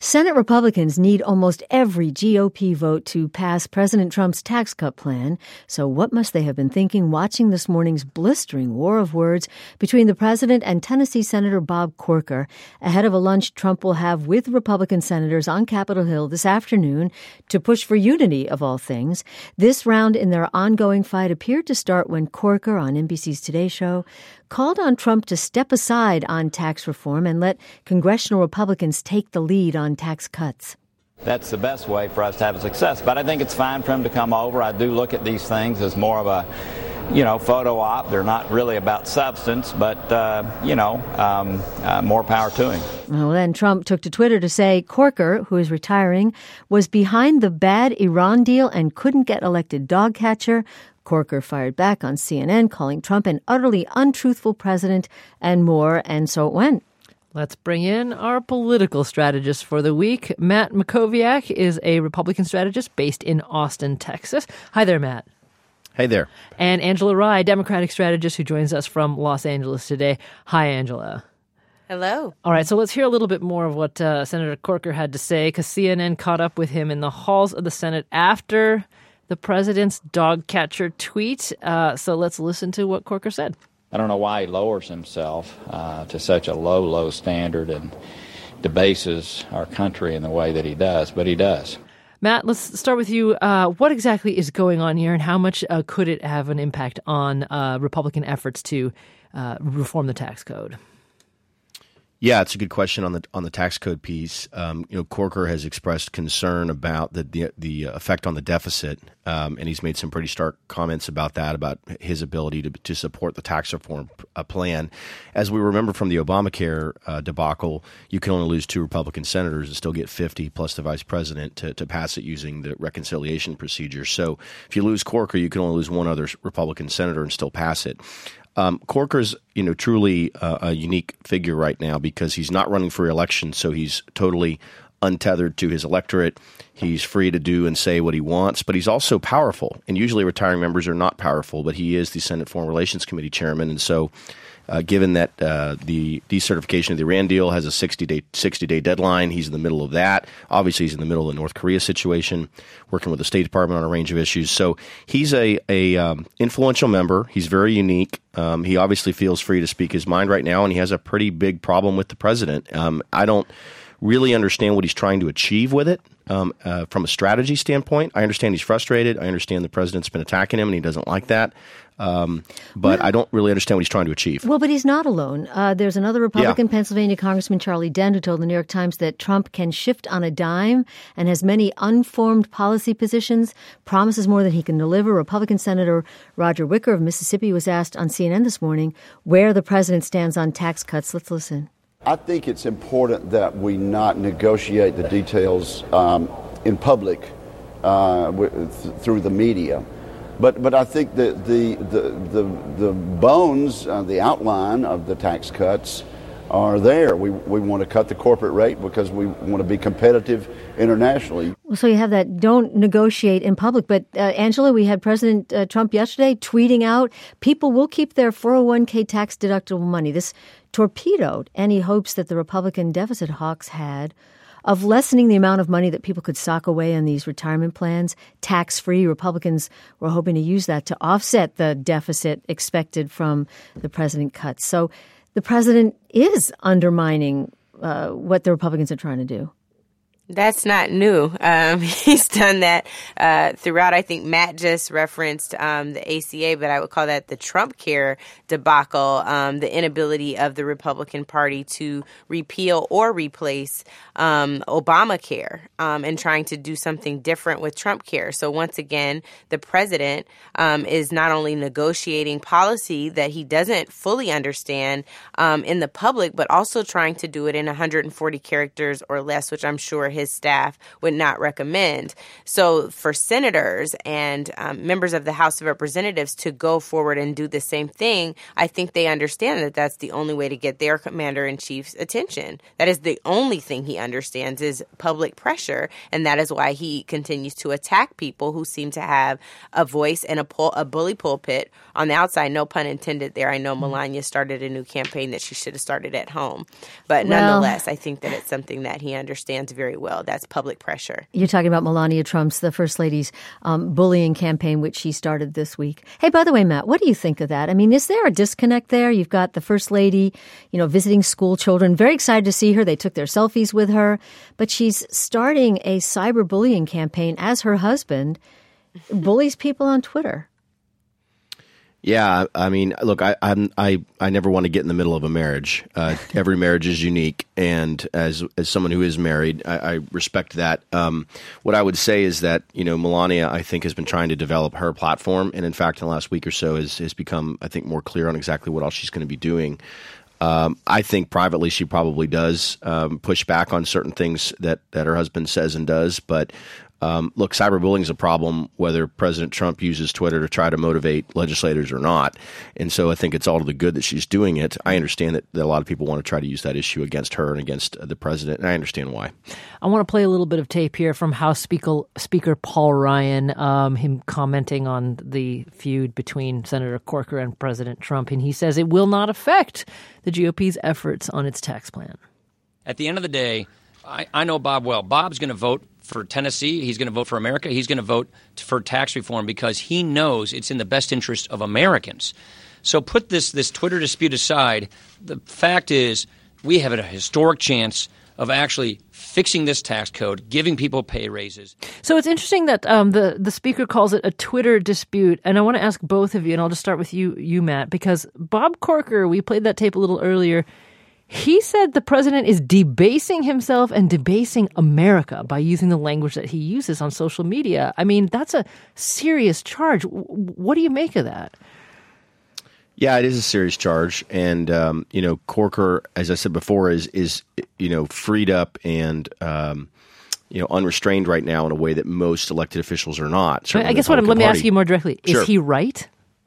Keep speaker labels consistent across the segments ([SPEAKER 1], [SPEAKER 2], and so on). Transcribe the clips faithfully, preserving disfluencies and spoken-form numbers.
[SPEAKER 1] Senate Republicans need almost every G O P vote to pass President Trump's tax cut plan. So what must they have been thinking watching this morning's blistering war of words between the president and Tennessee Senator Bob Corker ahead of a lunch Trump will have with Republican senators on Capitol Hill this afternoon to push for unity of all things? This round in their ongoing fight appeared to start when Corker on N B C's Today Show called on Trump to step aside on tax reform and let congressional Republicans take the lead on tax cuts.
[SPEAKER 2] That's the best way for us to have a success. But I think it's fine for him to come over. I do look at these things as more of a, you know, photo op. They're not really about substance, but, uh, you know, um, uh, more power to him.
[SPEAKER 1] Well, then Trump took to Twitter to say Corker, who is retiring, was behind the bad Iran deal and couldn't get elected dog catcher. Corker fired back on C N N, calling Trump an utterly untruthful president and more, and so it went.
[SPEAKER 3] Let's bring in our political strategist for the week. Matt Mackowiak is a Republican strategist based in Austin, Texas. Hi there, Matt.
[SPEAKER 4] Hey there.
[SPEAKER 3] And Angela Rye, Democratic strategist who joins us from Los Angeles today. Hi, Angela.
[SPEAKER 5] Hello.
[SPEAKER 3] All right, so let's hear a little bit more of what uh, Senator Corker had to say, because C N N caught up with him in the halls of the Senate after the president's dog catcher tweet. Uh, so let's listen to what Corker said.
[SPEAKER 2] I don't know why he lowers himself uh, to such a low, low standard and debases our country in the way that he does, but he does.
[SPEAKER 3] Matt, let's start with you. Uh, what exactly is going on here, and how much uh, could it have an impact on uh, Republican efforts to uh, reform the tax code?
[SPEAKER 4] Yeah, it's a good question on the on the tax code piece. Um, you know, Corker has expressed concern about the the, the effect on the deficit, um, and he's made some pretty stark comments about that, about his ability to to support the tax reform uh, plan. As we remember from the Obamacare uh, debacle, you can only lose two Republican senators and still get fifty plus the vice president to, to pass it using the reconciliation procedure. So if you lose Corker, you can only lose one other Republican senator and still pass it. Um, Corker's, you know, truly uh, a unique figure right now because he's not running for re-election, so he's totally untethered to his electorate. He's free to do and say what he wants, but he's also powerful. And usually retiring members are not powerful, but he is the Senate Foreign Relations Committee chairman. And so uh, given that uh, the decertification of the Iran deal has a sixty-day deadline, he's in the middle of that. Obviously, he's in the middle of the North Korea situation, working with the State Department on a range of issues. So he's a, a um, influential member. He's very unique. Um, he obviously feels free to speak his mind right now, and he has a pretty big problem with the president. Um, I don't really understand what he's trying to achieve with it um, uh, from a strategy standpoint. I understand he's frustrated. I understand the president's been attacking him, and he doesn't like that. Um, but well, I don't really understand what he's trying to achieve.
[SPEAKER 1] Well, but he's not alone. Uh, there's another Republican
[SPEAKER 4] yeah.
[SPEAKER 1] Pennsylvania Congressman, Charlie Dent, who told the New York Times that Trump can shift on a dime and has many unformed policy positions, promises more than he can deliver. Republican Senator Roger Wicker of Mississippi was asked on C N N this morning where the president stands on tax cuts. Let's listen.
[SPEAKER 6] I think it's important that we not negotiate the details um, in public uh, w- th- through the media. But but I think that the the the, the bones, uh, the outline of the tax cuts are there. We we want to cut the corporate rate because we want to be competitive internationally.
[SPEAKER 1] So you have that don't negotiate in public. But uh, Angela, we had President uh, Trump yesterday tweeting out people will keep their four oh one k tax deductible money. This torpedoed any hopes that the Republican deficit hawks had of lessening the amount of money that people could sock away on these retirement plans, tax-free. Republicans were hoping to use that to offset the deficit expected from the president cuts. So the president is undermining uh, what the Republicans are trying to do.
[SPEAKER 5] That's not new. Um, he's done that uh, throughout. I think Matt just referenced um, the A C A, but I would call that the Trump Care debacle, um, the inability of the Republican Party to repeal or replace um, Obamacare um, and trying to do something different with Trump Care. So once again, the president um, is not only negotiating policy that he doesn't fully understand um, in the public, but also trying to do it in one hundred forty characters or less, which I'm sure his staff would not recommend. So for senators and um, members of the House of Representatives to go forward and do the same thing, I think they understand that that's the only way to get their commander-in-chief's attention. That is the only thing he understands is public pressure, and that is why he continues to attack people who seem to have a voice and a, pul- a bully pulpit on the outside. No pun intended there. I know Melania started a new campaign that she should have started at home. But
[SPEAKER 1] Well,
[SPEAKER 5] nonetheless, I think that it's something that he understands very well. That's public pressure.
[SPEAKER 1] You're talking about Melania Trump's, the First Lady's um, bullying campaign, which she started this week. Hey, by the way, Matt, what do you think of that? I mean, is there a disconnect there? You've got the First Lady, you know, visiting school children. Very excited to see her. They took their selfies with her. But she's starting a cyberbullying campaign as her husband bullies people on Twitter.
[SPEAKER 4] Yeah, I mean, look, I I'm, I I never want to get in the middle of a marriage. Uh, every marriage is unique, and as as someone who is married, I, I respect that. Um, what I would say is that you know Melania, I think, has been trying to develop her platform, and in fact, in the last week or so, has has become, I think, more clear on exactly what else she's going to be doing. Um, I think privately she probably does um, push back on certain things that that her husband says and does, but. Um, look, cyberbullying is a problem whether President Trump uses Twitter to try to motivate legislators or not. And so I think it's all to the good that she's doing it. I understand that, that a lot of people want to try to use that issue against her and against uh, the president, and I understand why.
[SPEAKER 3] I want to play a little bit of tape here from House Speaker, Speaker Paul Ryan, um, him commenting on the feud between Senator Corker and President Trump. And he says it will not affect the G O P's efforts on its tax plan.
[SPEAKER 7] At the end of the day, I, I know Bob well. Bob's going to vote for Tennessee. He's going to vote for America. He's going to vote for tax reform because he knows it's in the best interest of Americans. So put this this Twitter dispute aside. The fact is we have a historic chance of actually fixing this tax code, giving people pay raises.
[SPEAKER 3] So it's interesting that um, the, the speaker calls it a Twitter dispute. And I want to ask both of you, and I'll just start with you, you Matt, because Bob Corker, we played that tape a little earlier, he said the president is debasing himself and debasing America by using the language that he uses on social media. I mean, that's a serious charge. What do you make of that?
[SPEAKER 4] Yeah, it is a serious charge. And, um, you know, Corker, as I said before, is, is you know, freed up and, um, you know, unrestrained right now in a way that most elected officials are not.
[SPEAKER 3] I guess what I'm, let me ask you more directly. Is
[SPEAKER 4] Sure.
[SPEAKER 3] he right?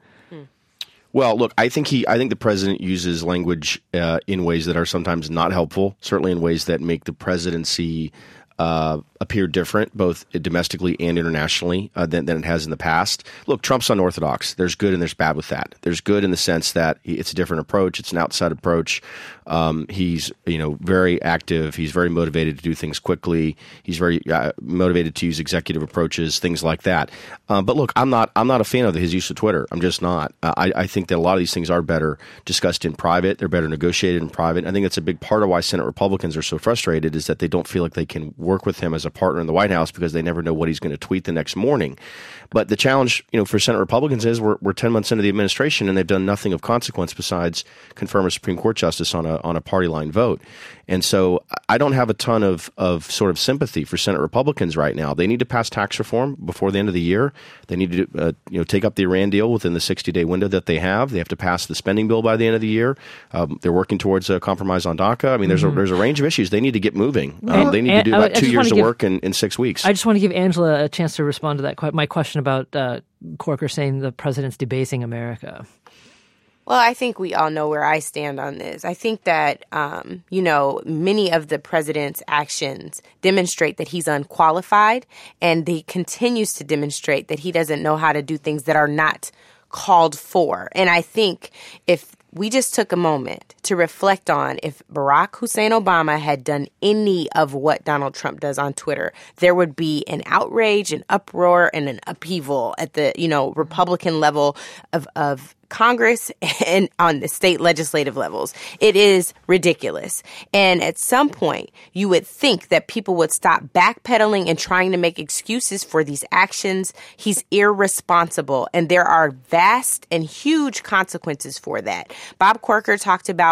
[SPEAKER 4] Well, look, I think he, I think the president uses language uh, in ways that are sometimes not helpful, certainly in ways that make the presidency uh, appear different, both domestically and internationally, uh, than, than it has in the past. Look, Trump's unorthodox. There's good and there's bad with that. There's good in the sense that it's a different approach. It's an outside approach. Um, he's, you know, very active. He's very motivated to do things quickly. He's very uh, motivated to use executive approaches, things like that. Um, but look, I'm not, I'm not a fan of his use of Twitter. I'm just not. Uh, I, I think that a lot of these things are better discussed in private. They're better negotiated in private. I think that's a big part of why Senate Republicans are so frustrated is that they don't feel like they can work with him as a partner in the White House because they never know what he's going to tweet the next morning. But the challenge, you know, for Senate Republicans is we're, we're ten months into the administration and they've done nothing of consequence besides confirm a Supreme Court justice on a on a party line vote. And so I don't have a ton of, of sort of sympathy for Senate Republicans right now. They need to pass tax reform before the end of the year. They need to uh, you know take up the Iran deal within the sixty-day window that they have. They have to pass the spending bill by the end of the year. Um, they're working towards a compromise on DACA. I mean, there's mm-hmm. a there's a range of issues. They need to get moving. Um,
[SPEAKER 3] and,
[SPEAKER 4] they need to do about two years of
[SPEAKER 3] give,
[SPEAKER 4] work in, in six weeks.
[SPEAKER 3] I just want to give Angela a chance to respond to that. My question about uh, Corker saying the president's debasing America.
[SPEAKER 5] Well, I think we all know where I stand on this. I think that, um, you know, many of the president's actions demonstrate that he's unqualified, and he continues to demonstrate that he doesn't know how to do things that are not called for. And I think if we just took a moment to reflect on if Barack Hussein Obama had done any of what Donald Trump does on Twitter, there would be an outrage, an uproar, and an upheaval at the, you know, Republican level of, of Congress and on the state legislative levels. It is ridiculous. And at some point, you would think that people would stop backpedaling and trying to make excuses for these actions. He's irresponsible, and there are vast and huge consequences for that. Bob Corker talked about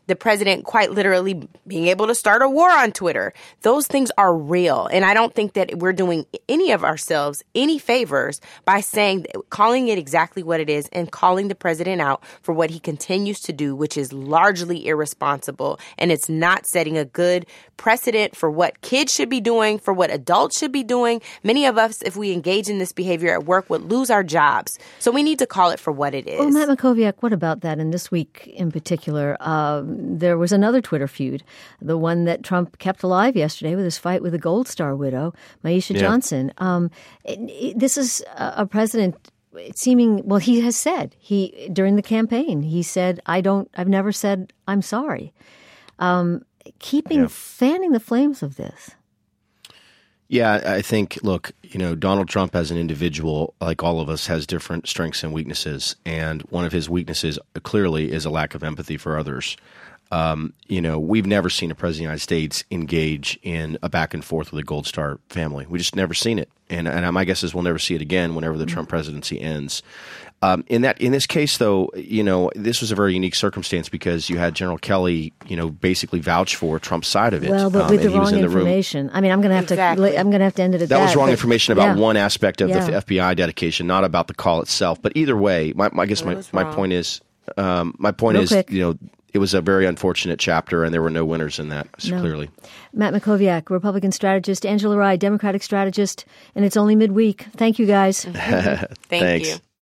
[SPEAKER 5] the president quite literally being able to start a war on Twitter. Those things are real. And I don't think that we're doing any of ourselves any favors by saying, calling it exactly what it is and calling the president out for what he continues to do, which is largely irresponsible. And it's not setting a good precedent for what kids should be doing, for what adults should be doing. Many of us, if we engage in this behavior at work, would lose our jobs. So we need to call it for what it is.
[SPEAKER 1] Well, Matt Mackowiak, what about that? And this week in particular, uh, there was another Twitter feud, the one that Trump kept alive yesterday with his fight with the Gold Star widow, Maisha yeah. Johnson. Um, it, it, this is a, a president seeming, well, he has said, he during the campaign, he said, I don't, I've never said I'm sorry. Um, keeping, yeah. fanning the flames of this.
[SPEAKER 4] Yeah, I think, look, you know, Donald Trump as an individual, like all of us, has different strengths and weaknesses. And one of his weaknesses clearly is a lack of empathy for others. Um, you know, we've never seen a president of the United States engage in a back and forth with a Gold Star family. We just never seen it. And, and my guess is we'll never see it again whenever the mm-hmm. Trump presidency ends. Um, in that, in this case, though, you know, this was a very unique circumstance because you had General Kelly, you know, basically vouch for Trump's side of it.
[SPEAKER 1] Well, but
[SPEAKER 4] um,
[SPEAKER 1] with the wrong the information. Room. I mean, I'm going to have exactly. to. I'm going to have to end it at that.
[SPEAKER 4] That was wrong
[SPEAKER 1] but,
[SPEAKER 4] information about
[SPEAKER 1] yeah.
[SPEAKER 4] one aspect of
[SPEAKER 1] yeah.
[SPEAKER 4] the F B I dedication, not about the call itself. But either way, my, my I guess my, my point is, um, my point
[SPEAKER 1] Real
[SPEAKER 4] is,
[SPEAKER 1] quick.
[SPEAKER 4] you know, it was a very unfortunate chapter, and there were no winners in that, no. clearly.
[SPEAKER 1] Matt Mackowiak, Republican strategist, Angela Rye, Democratic strategist, and it's only midweek. Thank you, guys.
[SPEAKER 5] Thank
[SPEAKER 4] Thanks.
[SPEAKER 5] you.